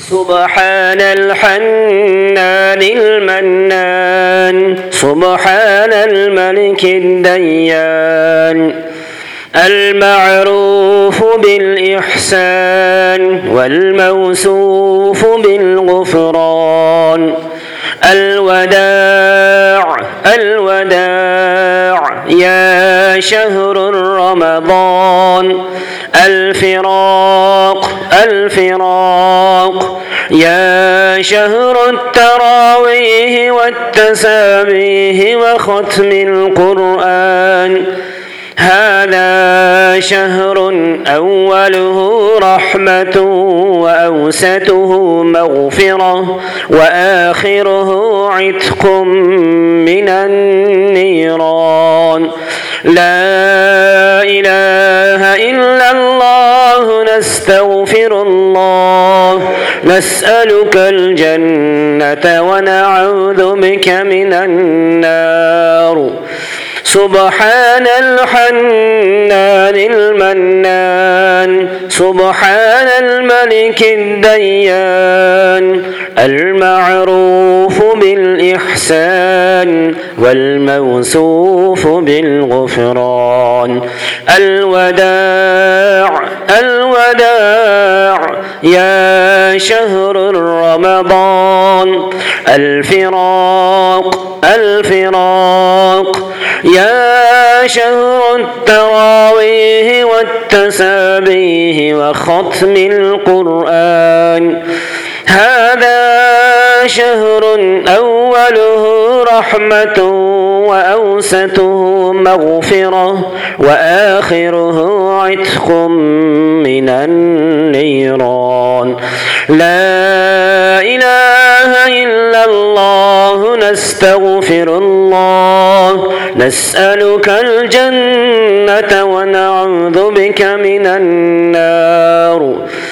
سبحان الحنان المنان سبحان الملك الديان المعروف بالإحسان والموصوف بالغفران الوداع الوداع يا شهر رمضان الفراق الفراق يا شهر التراويح والتسابيح وختم القرآن هذا شهر أوله رحمة وأوسطه مغفرة وآخره عتق من النيران لا إله إلا الله نستغفر الله نسألك الجنة ونعوذ بك من النار سبحان الحنان المنان سبحان الملك الديان المعروف بالإحسان والموصوف بالغفران الوداع الوداع يا شهر رمضان الفراق الفراق يا شهر التراويح والتسابيح وختم القرآن هذا شهر أوله رحمة وأوسطه مغفرة وآخره عتق من النيران لا إله إلا الله نستغفر الله نسألك الجنة ونعوذ بك من النار